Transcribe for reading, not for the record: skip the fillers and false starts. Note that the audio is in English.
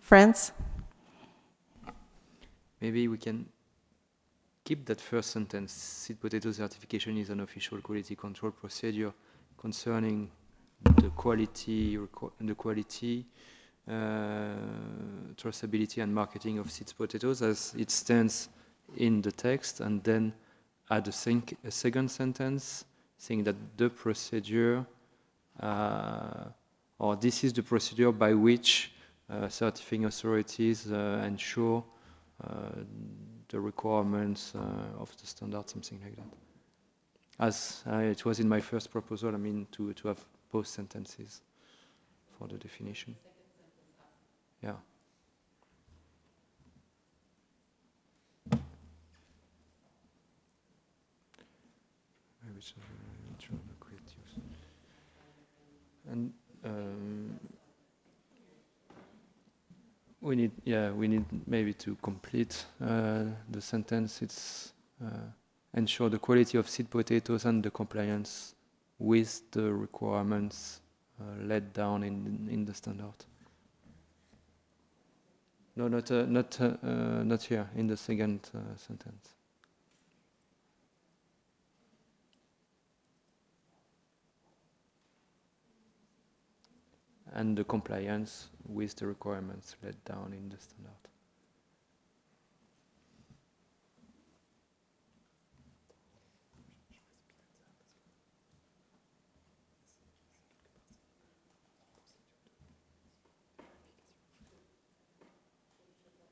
France? Maybe we can keep that first sentence. Seed potato certification is an official quality control procedure concerning the quality, traceability and marketing of seed potatoes as it stands in the text, and then add a second sentence saying that the procedure, or this is the procedure by which certifying authorities ensure the requirements of the standard, something like that. As it was in my first proposal, I mean, to have both sentences for the definition. Yeah. And we need maybe to complete the sentence. It's ensure the quality of seed potatoes and the compliance with the requirements laid down in the standard. No, not here in the second sentence. And the compliance with the requirements laid down in the standard.